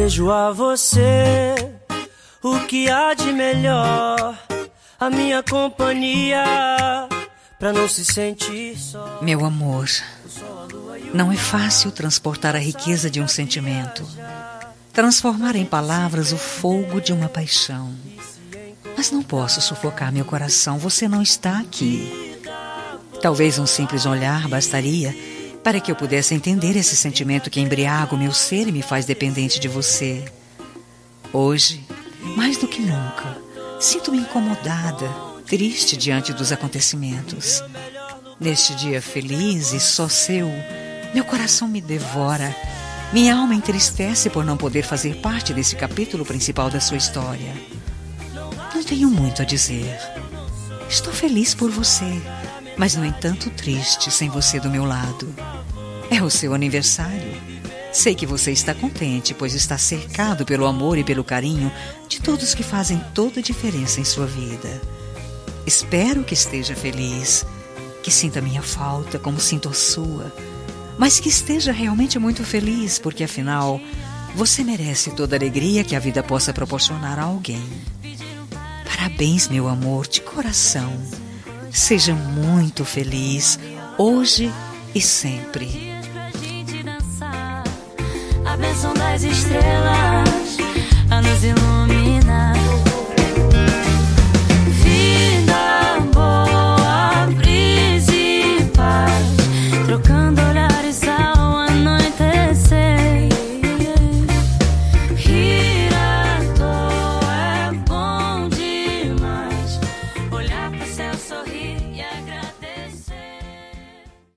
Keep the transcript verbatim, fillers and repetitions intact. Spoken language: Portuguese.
Desejo a você o que há de melhor, a minha companhia, pra não se sentir só. Meu amor, não é fácil transportar a riqueza de um sentimento, transformar em palavras o fogo de uma paixão. Mas não posso sufocar meu coração, você não está aqui. Talvez um simples olhar bastaria para que eu pudesse entender esse sentimento que embriaga o meu ser e me faz dependente de você. Hoje, mais do que nunca, sinto-me incomodada, triste diante dos acontecimentos. Neste dia feliz e só seu, meu coração me devora. Minha alma entristece por não poder fazer parte desse capítulo principal da sua história. Não tenho muito a dizer. Estou feliz por você, mas no entanto triste sem você do meu lado. É o seu aniversário. Sei que você está contente, pois está cercado pelo amor e pelo carinho de todos que fazem toda a diferença em sua vida. Espero que esteja feliz, que sinta minha falta como sinto a sua, mas que esteja realmente muito feliz, porque afinal, você merece toda a alegria que a vida possa proporcionar a alguém. Parabéns, meu amor, de coração. Seja muito feliz, hoje e sempre. A bênção das estrelas a nos iluminar.